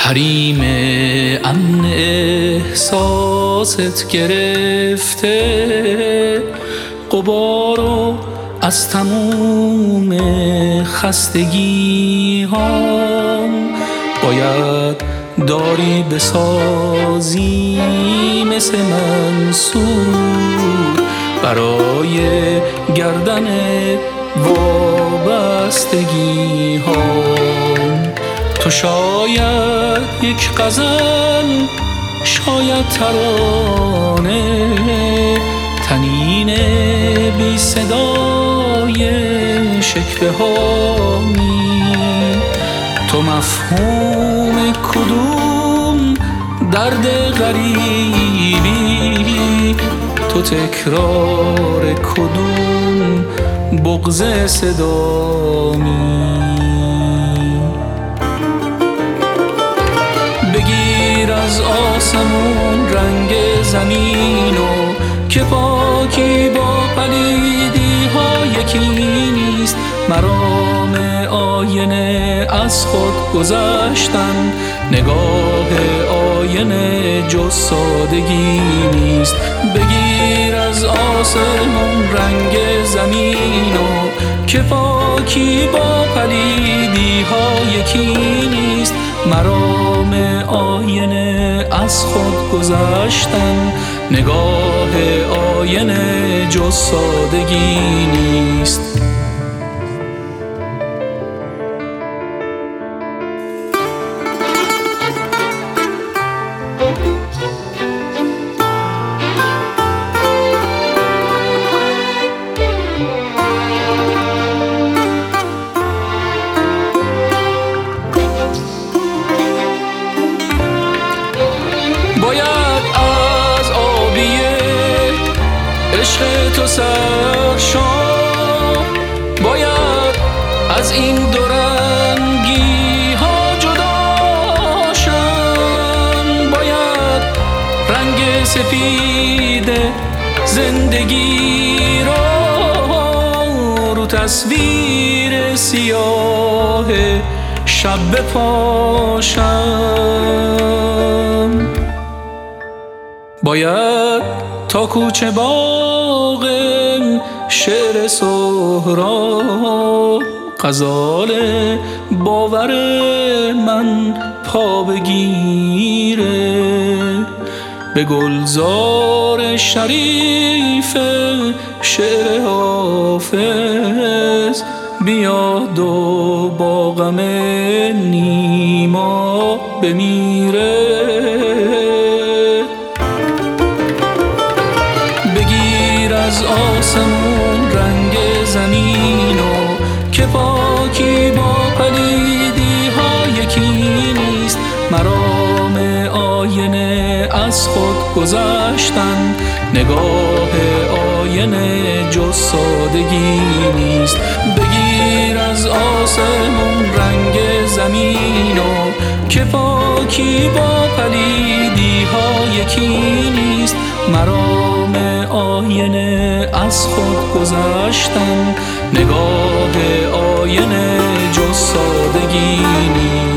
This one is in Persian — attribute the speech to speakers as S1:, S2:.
S1: حریم امن احساست گرفته غبارو از تموم خستگی هام. باید داری بسازی مثل منصور برای گردن وابستگی هام. تو شاید یک غزل، شاید ترانه، تنین بی صدای شکوه هامی. تو مفهوم کدوم درد غریبی، تو تکرار کدوم بغض صدامی. بگیر از آسمون رنگ زمینو که پاکی با پلیدی ها یکی نیست. مرام آینه از خود گذشتن، نگاه آینه جز سادگی نیست. بگیر از آسمون رنگ زمینو که پاکی با پلیدی ها یکی نیست. مرام آینه از خود گذشتن، نگاه آینه جز سادگی نیست. باید از آبیه عشق تو سرشام، باید از این دورنگی ها جداشم. باید رنگ سفید زندگی رو تصویر سیاه شب بپاشم. باید تا کوچه باغ شعر سهراب غزال باور من پا بگیره. به گلزار شریف شعر حافظ بیاد و با غم نیما بمیره. بگیر از آسمون رنگ زمینو که پاکی با پلیدی ها یکی نیست. مرام آینه از خود گذشتن، نگاه آینه جز سادگی نیست. بگیر از آسمون رنگ زمینو که پاکی با پلیدی ها یکی نیست. مرام آینه از خود گذشتن، نگاه آینه جز سادگی نیست.